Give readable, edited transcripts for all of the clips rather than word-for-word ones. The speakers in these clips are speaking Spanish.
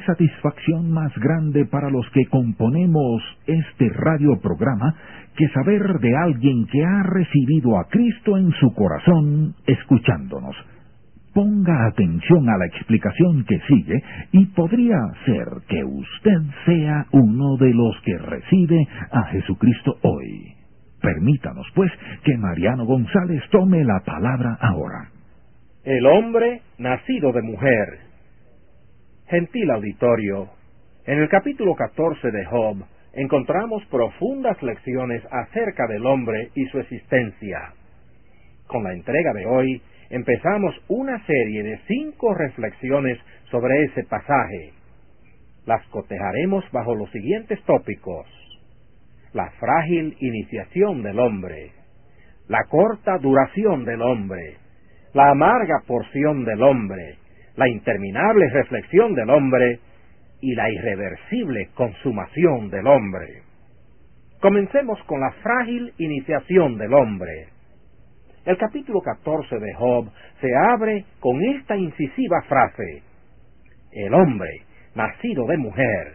satisfacción más grande para los que componemos este radioprograma que saber de alguien que ha recibido a Cristo en su corazón escuchándonos. Ponga atención a la explicación que sigue y podría ser que usted sea uno de los que recibe a Jesucristo hoy. Permítanos, pues, que Mariano González tome la palabra ahora. El hombre nacido de mujer. Gentil auditorio, en el capítulo 14 de Job encontramos profundas lecciones acerca del hombre y su existencia. Con la entrega de hoy empezamos una serie de 5 reflexiones sobre ese pasaje. Las cotejaremos bajo los siguientes tópicos: la frágil iniciación del hombre, la corta duración del hombre, la amarga porción del hombre, la interminable reflexión del hombre y la irreversible consumación del hombre. Comencemos con la frágil iniciación del hombre. El capítulo 14 de Job se abre con esta incisiva frase: el hombre nacido de mujer.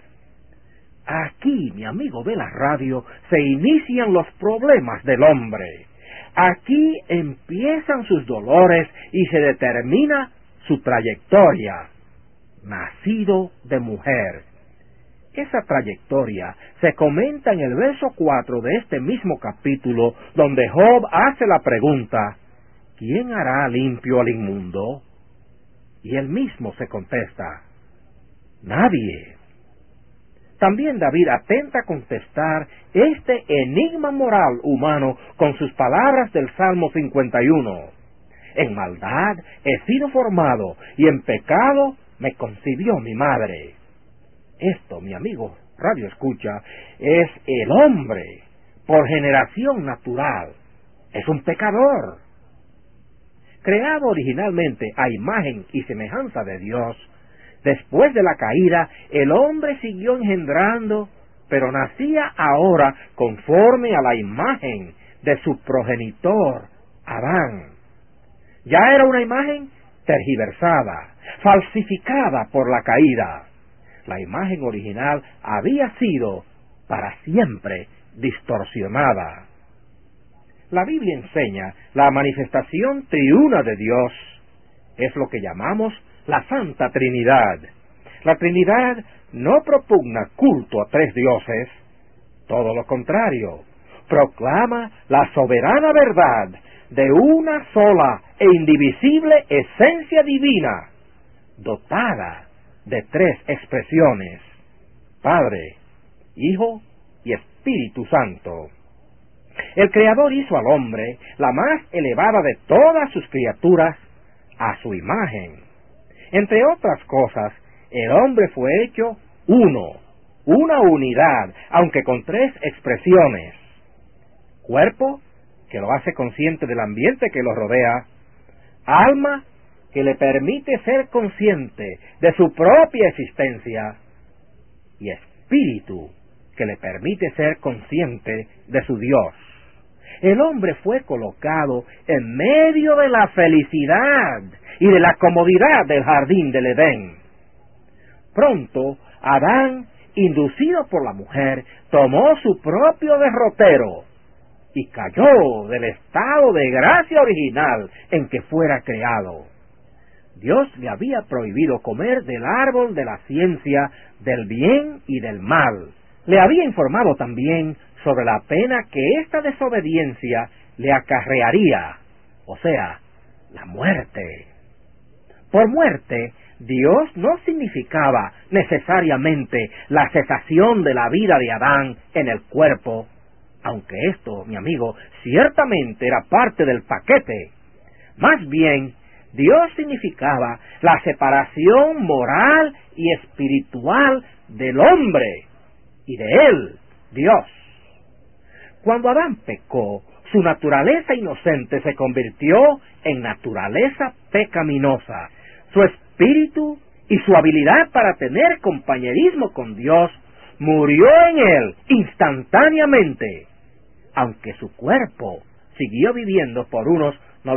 Aquí, mi amigo de la radio, se inician los problemas del hombre. Aquí empiezan sus dolores y se determina su trayectoria. Nacido de mujer. Esa trayectoria se comenta en el verso 4 de este mismo capítulo, donde Job hace la pregunta: ¿quién hará limpio al inmundo? Y él mismo se contesta: nadie. También David atenta a contestar este enigma moral humano con sus palabras del Salmo 51. En maldad he sido formado, y en pecado me concibió mi madre. Esto, mi amigo Radio Escucha, es el hombre, por generación natural. Es un pecador. Creado originalmente a imagen y semejanza de Dios, después de la caída, el hombre siguió engendrando, pero nacía ahora conforme a la imagen de su progenitor, Adán. Ya era una imagen tergiversada, falsificada por la caída. La imagen original había sido para siempre distorsionada. La Biblia enseña la manifestación triuna de Dios. Es lo que llamamos la Santa Trinidad. La Trinidad no propugna culto a 3 dioses, todo lo contrario, proclama la soberana verdad de una sola e indivisible esencia divina, dotada de 3 expresiones: Padre, Hijo y Espíritu Santo. El Creador hizo al hombre, la más elevada de todas sus criaturas, a su imagen. Entre otras cosas, el hombre fue hecho uno, una unidad, aunque con 3 expresiones: cuerpo, que lo hace consciente del ambiente que lo rodea; alma, que le permite ser consciente de su propia existencia; y espíritu, que le permite ser consciente de su Dios. El hombre fue colocado en medio de la felicidad y de la comodidad del jardín del Edén. Pronto, Adán, inducido por la mujer, tomó su propio derrotero y cayó del estado de gracia original en que fuera creado. Dios le había prohibido comer del árbol de la ciencia del bien y del mal. Le había informado también sobre la pena que esta desobediencia le acarrearía, o sea, la muerte. Por muerte, Dios no significaba necesariamente la cesación de la vida de Adán en el cuerpo, aunque esto, mi amigo, ciertamente era parte del paquete. Más bien, Dios significaba la separación moral y espiritual del hombre y de él, Dios. Cuando Adán pecó, su naturaleza inocente se convirtió en naturaleza pecaminosa. Su espíritu y su habilidad para tener compañerismo con Dios murió en él instantáneamente, aunque su cuerpo siguió viviendo por unos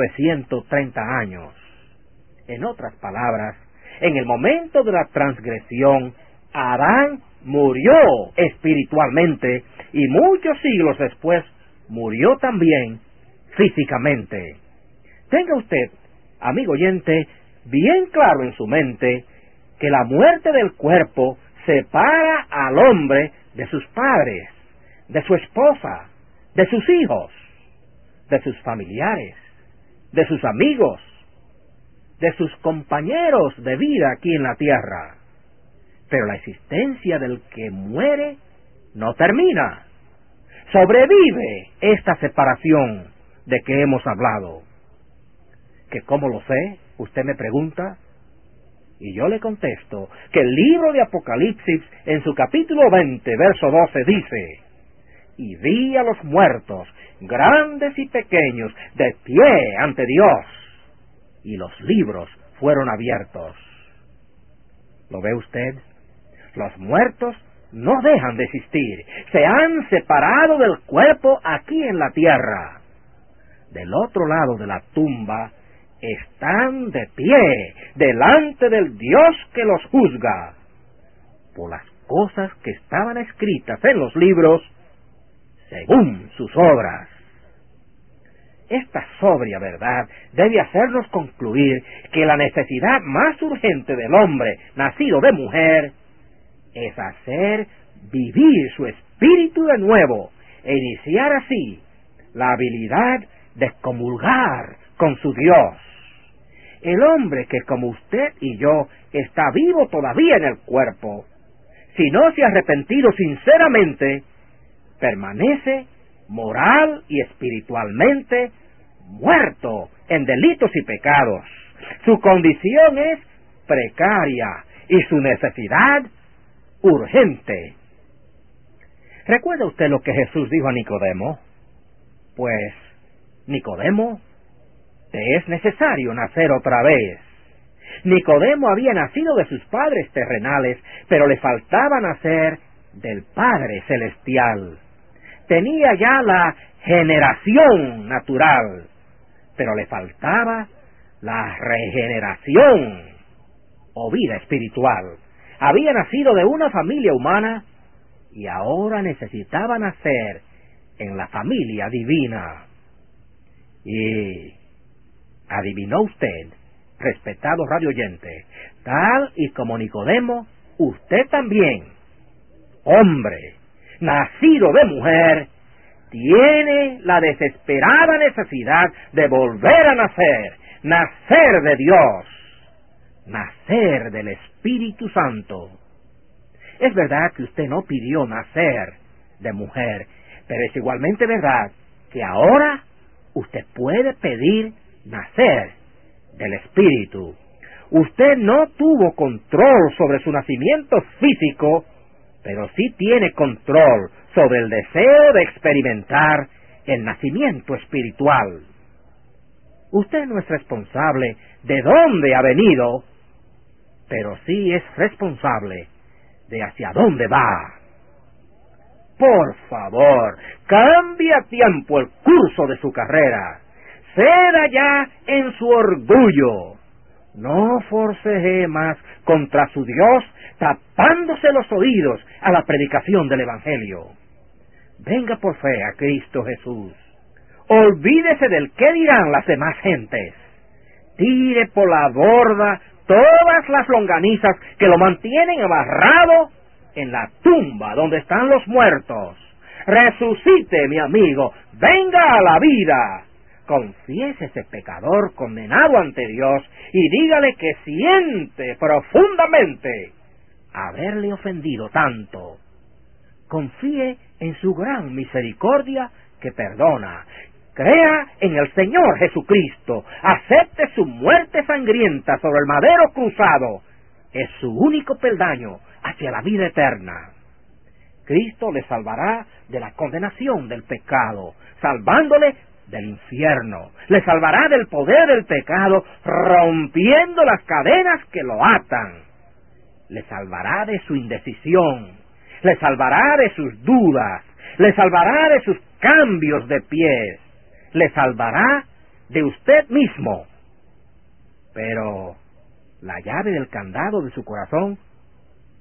930 años. En otras palabras, en el momento de la transgresión, Adán murió espiritualmente y muchos siglos después murió también físicamente. Tenga usted, amigo oyente, bien claro en su mente que la muerte del cuerpo separa al hombre de sus padres, de su esposa, de sus hijos, de sus familiares, de sus amigos, de sus compañeros de vida aquí en la tierra. Pero la existencia del que muere no termina. Sobrevive esta separación de que hemos hablado. ¿Que cómo lo sé? Usted me pregunta. Y yo le contesto que el libro de Apocalipsis, en su capítulo 20, verso 12, dice: y vi a los muertos, grandes y pequeños, de pie ante Dios, y los libros fueron abiertos. ¿Lo ve usted? Los muertos no dejan de existir, se han separado del cuerpo aquí en la tierra. Del otro lado de la tumba están de pie delante del Dios que los juzga por las cosas que estaban escritas en los libros según sus obras. Esta sobria verdad debe hacernos concluir que la necesidad más urgente del hombre nacido de mujer es hacer vivir su espíritu de nuevo e iniciar así la habilidad de comulgar con su Dios. El hombre que, como usted y yo, está vivo todavía en el cuerpo, si no se ha arrepentido sinceramente, permanece moral y espiritualmente muerto en delitos y pecados. Su condición es precaria y su necesidad urgente. ¿Recuerda usted lo que Jesús dijo a Nicodemo? Pues, Nicodemo, te es necesario nacer otra vez. Nicodemo había nacido de sus padres terrenales, pero le faltaba nacer del Padre Celestial. Tenía ya la generación natural, pero le faltaba la regeneración o vida espiritual. Había nacido de una familia humana y ahora necesitaba nacer en la familia divina. Y adivinó usted, respetado radio oyente, tal y como Nicodemo, usted también, hombre, nacido de mujer, tiene la desesperada necesidad de volver a nacer, nacer de Dios, nacer del Espíritu Santo. Es verdad que usted no pidió nacer de mujer, pero es igualmente verdad que ahora usted puede pedir nacer del Espíritu. Usted no tuvo control sobre su nacimiento físico, pero sí tiene control sobre el deseo de experimentar el nacimiento espiritual. Usted no es responsable de dónde ha venido, pero sí es responsable de hacia dónde va. Por favor, cambie a tiempo el curso de su carrera. Ceda ya en su orgullo. No forcejee más contra su Dios, tapándose los oídos a la predicación del Evangelio. Venga por fe a Cristo Jesús. Olvídese del qué dirán las demás gentes. Tire por la borda todas las longanizas que lo mantienen amarrado en la tumba donde están los muertos. Resucite, mi amigo, venga a la vida. Confiese ese pecador condenado ante Dios y dígale que siente profundamente haberle ofendido tanto. Confíe en su gran misericordia que perdona. Crea en el Señor Jesucristo. Acepte su muerte sangrienta sobre el madero cruzado. Es su único peldaño hacia la vida eterna. Cristo le salvará de la condenación del pecado, salvándole del infierno. Le salvará del poder del pecado, rompiendo las cadenas que lo atan. Le salvará de su indecisión. Le salvará de sus dudas. Le salvará de sus cambios de pies. Le salvará de usted mismo. Pero la llave del candado de su corazón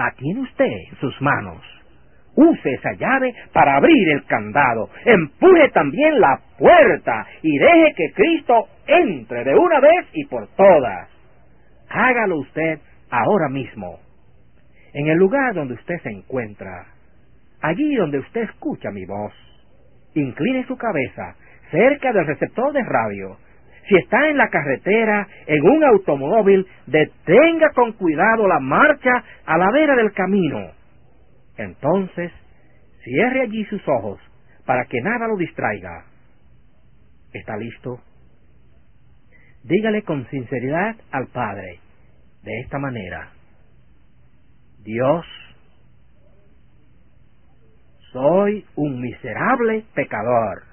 La tiene usted en sus manos. Use esa llave para abrir el candado. Empuje también la puerta y deje que Cristo entre de una vez y por todas. Hágalo usted ahora mismo. En el lugar donde usted se encuentra, allí donde usted escucha mi voz, incline su cabeza cerca del receptor de radio. Si está en la carretera, en un automóvil, detenga con cuidado la marcha a la vera del camino. Entonces, cierre allí sus ojos para que nada lo distraiga. ¿Está listo? Dígale con sinceridad al Padre, de esta manera: Dios, soy un miserable pecador.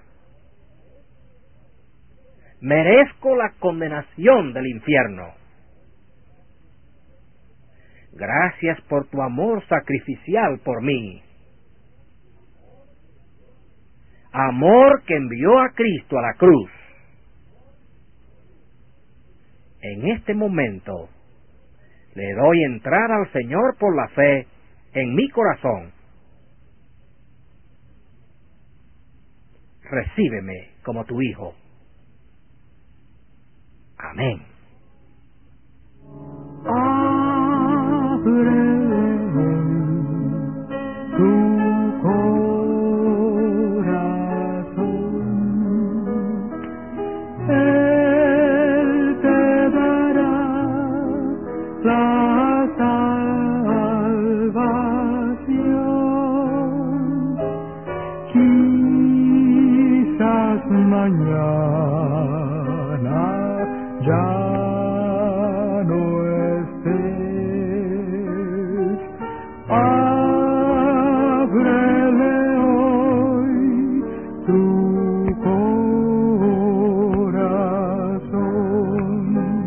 Merezco la condenación del infierno. Gracias por tu amor sacrificial por mí. Amor que envió a Cristo a la cruz. En este momento le doy entrada al Señor por la fe en mi corazón. Recíbeme como tu hijo. Amén. Abre tu corazón, Él te dará la salvación. Quizás mañana ya no estés. Ábrele hoy tu corazón.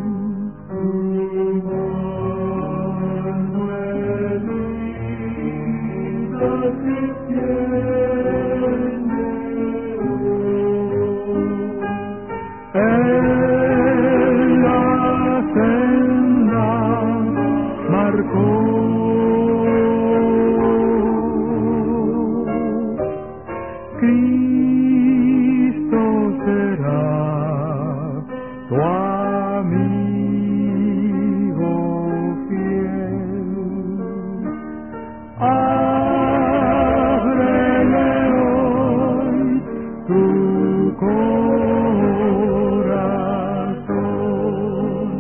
Cristo será tu amigo fiel. Ábrele hoy tu corazón.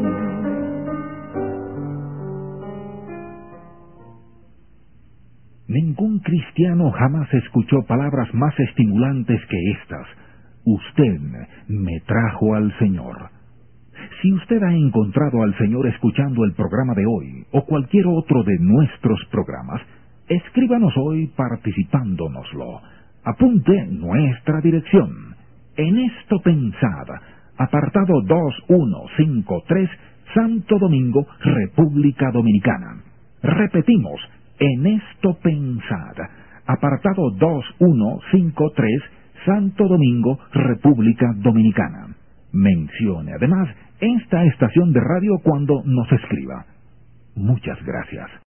Ningún cristiano jamás escuchó palabras más estimulantes que estas: usted me trajo al Señor. Si usted ha encontrado al Señor escuchando el programa de hoy o cualquier otro de nuestros programas, escríbanos hoy participándonoslo. Apunte nuestra dirección: En esto pensad, apartado 2153, Santo Domingo, República Dominicana. Repetimos: En esto pensad, apartado 2153, Santo Domingo, República Dominicana. Mencione además esta estación de radio cuando nos escriba. Muchas gracias.